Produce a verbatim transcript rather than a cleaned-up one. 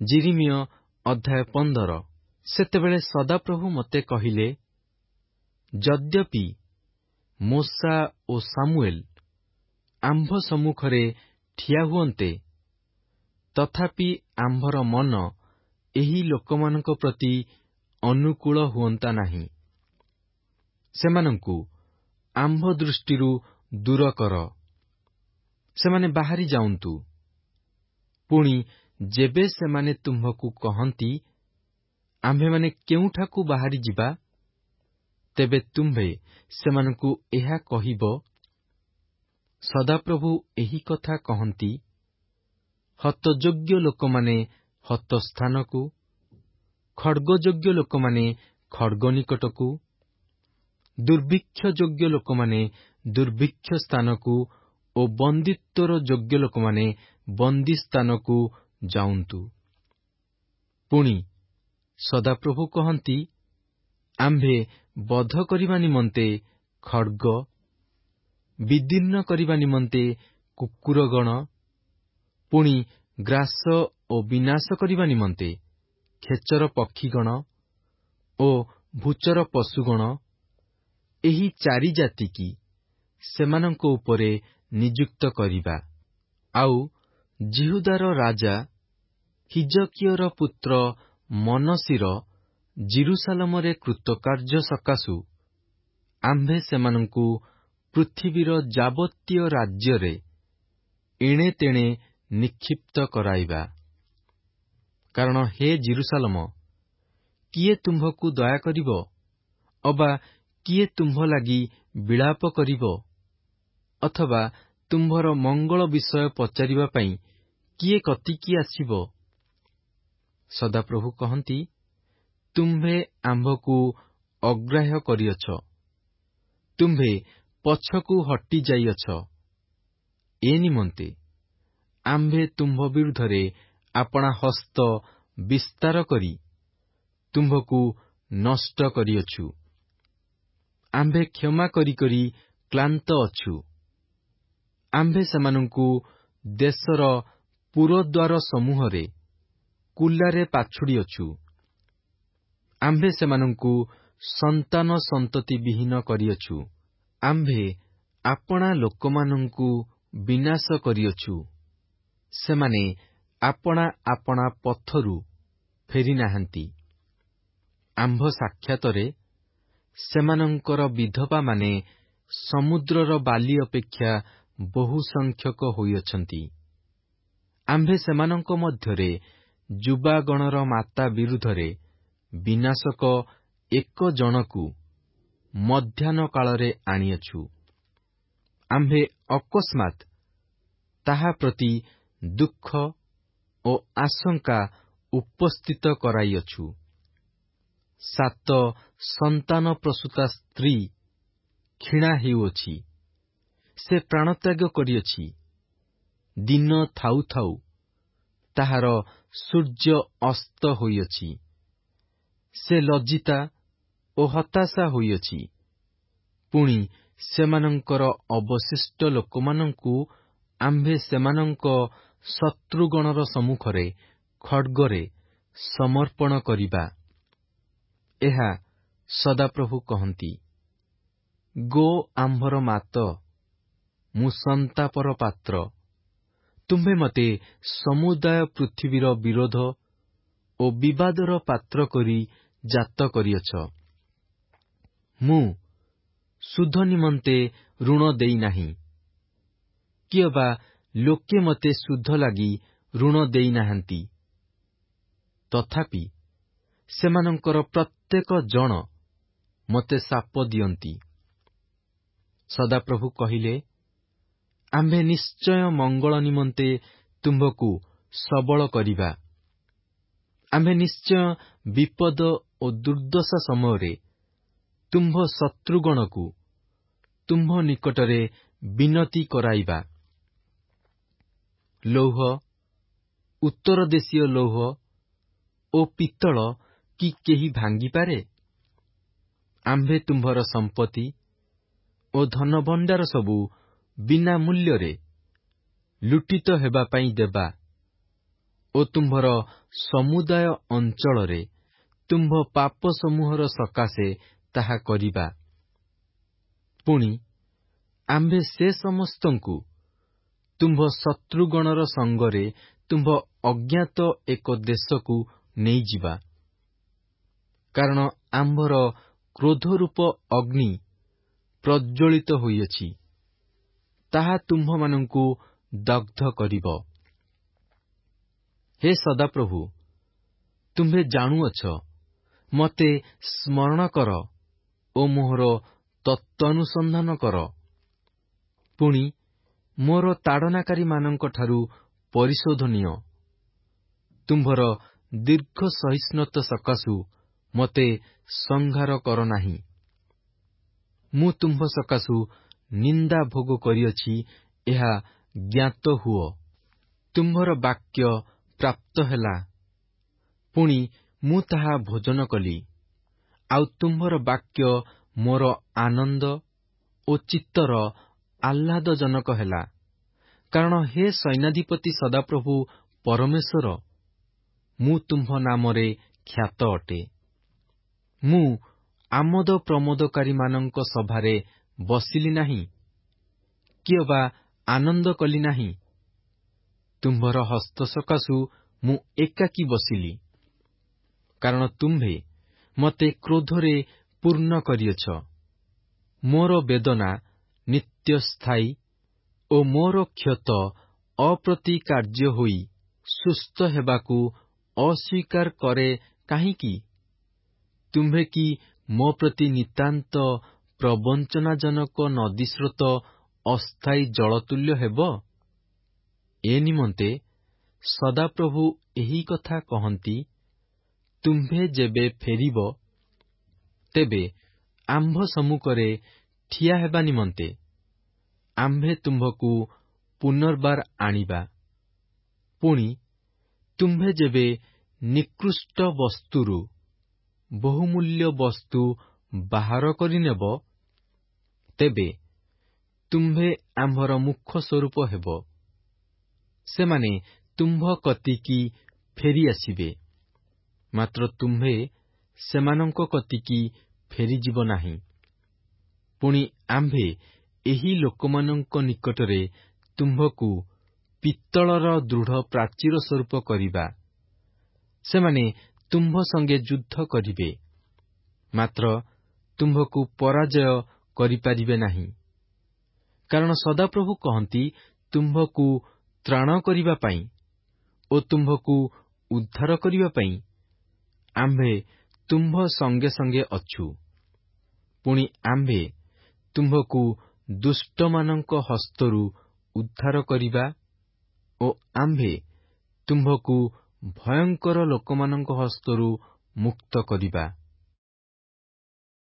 ଯିରିମିୟ ଅଧ୍ୟାୟ ପନ୍ଦର। ସେତେବେଳେ ସଦାପ୍ରଭୁ ମୋତେ କହିଲେ, ଯଦ୍ୟପି ମୋଶା ଓ ସାମୁଏଲ ଆମ୍ଭ ସମ୍ମୁଖରେ ଠିଆ ହୁଅନ୍ତେ, ତଥାପି ଆମ୍ଭର ମନ ଏହି ଲୋକମାନଙ୍କ ପ୍ରତି ଅନୁକୂଳ ହୁଅନ୍ତା ନାହିଁ। ସେମାନଙ୍କୁ ଆମ୍ଭ ଦୃଷ୍ଟିରୁ ଦୂର କର, ସେମାନେ ବାହାରି ଯାଆନ୍ତୁ। ପୁଣି ଯେବେ ସେମାନେ ତୁମ୍ଭକୁ କହନ୍ତି, ଆମ୍ଭେମାନେ କେଉଁଠାକୁ ବାହାରି ଯିବା, ତେବେ ତୁମ୍ଭେ ସେମାନଙ୍କୁ ଏହା କହିବ, ସଦାପ୍ରଭୁ ଏହି କଥା କହନ୍ତି, ହତଯୋଗ୍ୟ ଲୋକମାନେ ହତ ସ୍ଥାନକୁ, ଖଡ୍ଗଯୋଗ୍ୟ ଲୋକମାନେ ଖଡ୍ଗ ନିକଟକୁ, ଦୁର୍ଭିକ୍ଷ ଯୋଗ୍ୟ ଲୋକମାନେ ଦୁର୍ଭିକ୍ଷ ସ୍ଥାନକୁ ଓ ବନ୍ଦିତ୍ୱର ଯୋଗ୍ୟ ଲୋକମାନେ ବନ୍ଦୀ ସ୍ଥାନକୁ ଯାଆନ୍ତୁ। ପୁଣି ସଦାପ୍ରଭୁ କହନ୍ତି, ଆମ୍ଭେ ବଧ କରିବା ନିମନ୍ତେ ଖଡ୍ଗ, ବିଦୀର୍ଣ୍ଣ କରିବା ନିମନ୍ତେ କୁକୁରଗଣ, ପୁଣି ଗ୍ରାସ ଓ ବିନାଶ କରିବା ନିମନ୍ତେ ଖେଚର ପକ୍ଷୀଗଣ ଓ ଭୂଚର ପଶୁଗଣ, ଏହି ଚାରି ଜାତିକି ସେମାନଙ୍କ ଉପରେ ନିଯୁକ୍ତ କରିବା। ଆଉ ଯିହୁଦାର ରାଜା ହିଜକିୟର ପୁତ୍ର ମନଶୀର ଜିରୁସାଲମରେ କୃତକାର୍ଯ୍ୟ ସକାଶୁ ଆମ୍ଭେ ସେମାନଙ୍କୁ ପୃଥିବୀର ଯାବତୀୟ ରାଜ୍ୟରେ ଏଣେ ତେଣେ ନିକ୍ଷିପ୍ତ କରାଇବା। କାରଣ ହେ ଜିରୁସାଲମ, କିଏ ତୁମ୍ଭକୁ ଦୟା କରିବ, ଅବା କିଏ ତୁମ୍ଭ ଲାଗି ବିଳାପ କରିବ, ଅଥବା ତୁମ୍ଭର ମଙ୍ଗଳ ବିଷୟ ପଚାରିବା ପାଇଁ କିଏ କତିକି ଆସିବ? ସଦାପ୍ରଭୁ କହନ୍ତି, ତୁମ୍ଭେ ଆମ୍ଭକୁ ଅଗ୍ରାହ୍ୟ କରିଅଛ, ତୁମ୍ଭେ ପଛକୁ ହଟି ଯାଇଅଛ। ଏ ନିମନ୍ତେ ଆମ୍ଭେ ତୁମ୍ଭ ବିରୁଦ୍ଧରେ ଆପଣା ହସ୍ତ ବିସ୍ତାର କରି ତୁମ୍ଭକୁ ନଷ୍ଟ କରିଅଛୁ। ଆମ୍ଭେ କ୍ଷମା କରି କରି କ୍ଳାନ୍ତ ଅଛୁ। ଆମ୍ଭେ ସେମାନଙ୍କୁ ଦେଶର ପୁରଦ୍ୱାର ସମୂହରେ କୁଲାରେ ପାଛୁଡ଼ିଅଛୁ। ଆମ୍ଭେ ସେମାନଙ୍କୁ ସନ୍ତାନ ସନ୍ତତି ବିହୀନ କରିଅଛୁ। ଆମ୍ଭେ ଆପଣା ଲୋକମାନଙ୍କୁ ବିନାଶ କରିଅଛୁ। ସେମାନେ ଆପଣା ଆପଣା ପଥରୁ ଫେରିନାହାନ୍ତି। ଆମ୍ଭ ସାକ୍ଷାତରେ ସେମାନଙ୍କର ବିଧବାମାନେ ସମୁଦ୍ରର ବାଲି ଅପେକ୍ଷା ବହୁ ସଂଖ୍ୟକ ହୋଇଅଛନ୍ତି। ଆମ୍ଭେ ସେମାନଙ୍କ ମଧ୍ୟରେ ଯୁବାଗଣର ମାତା ବିରୁଦ୍ଧରେ ବିନାଶକ ଏକ ଜଣକୁ ମଧ୍ୟାହ୍ନ କାଳରେ ଆଣିଅଛୁ। ଆମ୍ଭେ ଅକସ୍ମାତ୍ ତାହା ପ୍ରତି ଦୁଃଖ ଓ ଆଶଙ୍କା ଉପସ୍ଥିତ କରାଇଅଛୁ। ସାତ ସନ୍ତାନ ପ୍ରସୂତା ସ୍ତ୍ରୀ କ୍ଷୀଣା ହେଉଅଛି, ସେ ପ୍ରାଣତ୍ୟାଗ କରିଅଛି। ଦିନ ଥାଉ ଥାଉ ତାହାର ସୂର୍ଯ୍ୟ ଅସ୍ତ ହୋଇଅଛି। ସେ ଲଜ୍ଜିତା ଓ ହତାଶା ହୋଇଅଛି। ପୁଣି ସେମାନଙ୍କର ଅବଶିଷ୍ଟ ଲୋକମାନଙ୍କୁ ଆମ୍ଭେ ସେମାନଙ୍କ ଶତ୍ରୁଗଣର ସମ୍ମୁଖରେ ଖଡ୍ଗରେ ସମର୍ପଣ କରିବା। ଏହା ସଦାପ୍ରଭୁ କହନ୍ତି। ଗୋ ଆମ୍ଭର ମାତ, ମୁଁ ସନ୍ତାପର ପାତ୍ର। ତୁମ୍ଭେ ମୋତେ ସମୁଦାୟ ପୃଥିବୀର ବିରୋଧ ଓ ବିବାଦର ପାତ୍ର କରି ଜାତ କରିଅଛ। ମୁଁ ସୁଧ ନିମନ୍ତେ ଋଣ ଦେଇନାହିଁ, କି ଅବା ଲୋକେ ମୋତେ ସୁଧ ଲାଗି ଋଣ ଦେଇନାହାନ୍ତି। ତଥାପି ସେମାନଙ୍କର ପ୍ରତ୍ୟେକ ଜଣ ମୋତେ ଶାପ ଦିଅନ୍ତି। ସଦାପ୍ରଭୁ କହିଲେ, ଆମ୍ଭେ ନିଶ୍ଚୟ ମଙ୍ଗଳ ନିମନ୍ତେ ତୁମ୍ଭକୁ ସବଳ କରିବା। ଆମ୍ଭେ ନିଶ୍ଚୟ ବିପଦ ଓ ଦୁର୍ଦ୍ଦଶା ସମୟରେ ତୁମ୍ଭ ଶତ୍ରୁଗଣକୁ ତୁମ୍ଭ ନିକଟରେ ବିନତି କରାଇବା। ଲୌହ, ଉତ୍ତର ଦେଶୀୟ ଲୌହ ଓ ପିତ୍ତଳ କି କେହି ଭାଙ୍ଗିପାରେ? ଆମ୍ଭେ ତୁମ୍ଭର ସମ୍ପତ୍ତି ଓ ଧନଭଣ୍ଡାର ସବୁ ବିନା ମୂଲ୍ୟରେ ଲୁଟିତ ହେବା ପାଇଁ ଦେବା ଓ ତୁମ୍ଭର ସମୁଦାୟ ଅଞ୍ଚଳରେ ତୁମ୍ଭ ପାପ ସମୂହର ସକାଶେ ତାହା କରିବା। ପୁଣି ଆମ୍ଭେ ସେ ସମସ୍ତଙ୍କୁ ତୁମ୍ଭ ଶତ୍ରୁଗଣର ସଙ୍ଗରେ ତୁମ୍ଭ ଅଜ୍ଞାତ ଏକ ଦେଶକୁ ନେଇଯିବା। କାରଣ ଆମ୍ଭର କ୍ରୋଧରୂପ ଅଗ୍ନି ପ୍ରଜ୍ୱଳିତ ହୋଇଅଛି, ତାହା ତୁମ୍ଭମାନଙ୍କୁ ଦଗ୍ଧ କରିବ। ହେ ସଦାପ୍ରଭୁ, ତୁମ୍ଭେ ଜାଣୁଅଛ, ମତେ ସ୍ମରଣ କର ଓ ମୋହର ତତ୍ତ୍ୱାନୁସନ୍ଧାନ କର। ପୁଣି ମୋର ତାଡ଼ନାକାରୀମାନଙ୍କଠାରୁ ପରିଶୋଧ ନିଅ। ତୁମ୍ଭର ଦୀର୍ଘ ସହିଷ୍ଣୁତା ସକାଶୁ ମତେ ସଂହାର କର ନାହିଁ। ମୁଁ ତୁମ୍ଭ ସକାଶୁ ନିନ୍ଦା ଭୋଗ କରିଅଛି, ଏହା ଜ୍ଞାତ ହୁଅ। ତୁମ୍ଭର ବାକ୍ୟ ପ୍ରାପ୍ତ ହେଲା, ପୁଣି ମୁଁ ତାହା ଭୋଜନ କଲି। ଆଉ ତୁମ୍ଭର ବାକ୍ୟ ମୋର ଆନନ୍ଦ ଓ ଚିତ୍ତର ଆହ୍ଲାଦଜନକ ହେଲା। କାରଣ ହେ ସୈନ୍ୟାଧିପତି ସଦାପ୍ରଭୁ ପରମେଶ୍ୱର, ମୁଁ ତୁମ୍ଭ ନାମରେ ଖ୍ୟାତ ଅଟେ। ମୁଁ ଆମୋଦ ପ୍ରମୋଦକାରୀମାନଙ୍କ ସଭାରେ ବସିଲି ନାହିଁ, କି ଅବା ଆନନ୍ଦ କଲି ନାହିଁ। ତୁମ୍ଭର ହସ୍ତ ସକାଶୁ ମୁଁ ଏକାକୀ ବସିଲି। କାରଣ ତୁମ୍ଭେ ମତେ କ୍ରୋଧରେ ପୂର୍ଣ୍ଣ କରିଅଛ। ମୋର ବେଦନା ନିତ୍ୟସ୍ଥାୟୀ ଓ ମୋର କ୍ଷତ ଅପ୍ରତିକାର୍ଯ୍ୟ ହୋଇ ସୁସ୍ଥ ହେବାକୁ ଅସ୍ୱୀକାର କରେ କାହିଁକି? ତୁମ୍ଭେ କି ମୋ ପ୍ରତି ନିତାନ୍ତ ପ୍ରବଞ୍ଚନାଜନକ ନଦୀସ୍ରୋତ ଅସ୍ଥାୟୀ ଜଳତୁଲ୍ୟ ହେବ? ଏ ନିମନ୍ତେ ସଦାପ୍ରଭୁ ଏହି କଥା କହନ୍ତି, ତୁମ୍ଭେ ଯେବେ ଫେରିବ, ତେବେ ଆମ୍ଭ ସମ୍ମୁଖରେ ଠିଆ ହେବା ନିମନ୍ତେ ଆମ୍ଭେ ତୁମ୍ଭକୁ ପୁନର୍ବାର ଆଣିବା। ପୁଣି ତୁମ୍ଭେ ଯେବେ ନିକୃଷ୍ଟ ବସ୍ତୁରୁ ବହୁମୂଲ୍ୟ ବସ୍ତୁ ବାହାର କରିନେବ, ତେବେ ତୁମ୍ଭେ ଆମ୍ଭର ମୁଖ ସ୍ୱରୂପ ହେବ। ସେମାନେ ତୁମ୍ଭ କତିକି ଫେରିଆସିବେ, ମାତ୍ର ତୁମ୍ଭେ ସେମାନଙ୍କ କତିକି ଫେରିଯିବ ନାହିଁ। ପୁଣି ଆମ୍ଭେ ଏହି ଲୋକମାନଙ୍କ ନିକଟରେ ତୁମ୍ଭକୁ ପିତ୍ତଳର ଦୃଢ଼ ପ୍ରାଚୀର ସ୍ୱରୂପ କରିବା। ସେମାନେ ତୁମ୍ଭ ସଙ୍ଗେ ଯୁଦ୍ଧ କରିବେ, ମାତ୍ର ତୁମ୍ଭକୁ ପରାଜୟ କରିପାରିବେ ନାହିଁ। କାରଣ ସଦାପ୍ରଭୁ କହନ୍ତି, ତୁମ୍ଭକୁ ତ୍ରାଣ କରିବା ପାଇଁ ଓ ତୁମ୍ଭକୁ ଉଦ୍ଧାର କରିବା ପାଇଁ ଆମ୍ଭେ ତୁମ୍ଭ ସଙ୍ଗେ ସଙ୍ଗେ ଅଛୁ। ପୁଣି ଆମ୍ଭେ ତୁମ୍ଭକୁ ଦୁଷ୍ଟମାନଙ୍କ ହସ୍ତରୁ ଉଦ୍ଧାର କରିବା ଓ ଆମ୍ଭେ ତୁମ୍ଭକୁ ଭୟଙ୍କର ଲୋକମାନଙ୍କ ହସ୍ତରୁ ମୁକ୍ତ କରିବା।